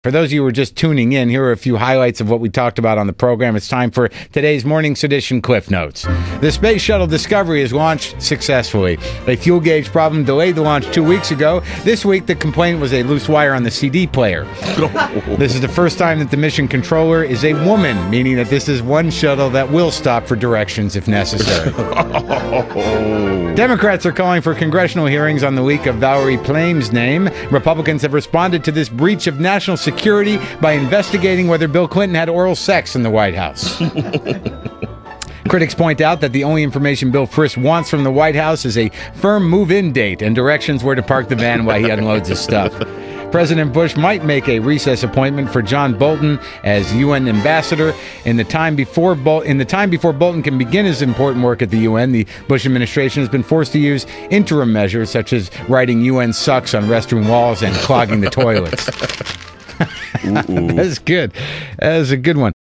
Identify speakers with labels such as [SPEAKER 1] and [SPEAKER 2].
[SPEAKER 1] For those of you who are just tuning in, here are a few highlights of what we talked about on the program. It's time for today's Morning Sedition Cliff Notes. The Space Shuttle Discovery is launched successfully. A fuel gauge problem delayed the launch 2 weeks ago. This week, the complaint was a loose wire on the CD player. This is the first time that the mission controller is a woman, meaning that this is one shuttle that will stop for directions if necessary. Democrats are calling for congressional hearings on the leak of Valerie Plame's name. Republicans have responded to this breach of national security by investigating whether Bill Clinton had oral sex in the White House. Critics point out that the only information Bill Frist wants from the White House is a firm move-in date and directions where to park the van while he unloads his stuff. President Bush might make a recess appointment for John Bolton as UN ambassador. In the time before Bolton can begin his important work at the UN, the Bush administration has been forced to use interim measures such as writing UN sucks on restroom walls and clogging the toilets. That's good. That is a good one.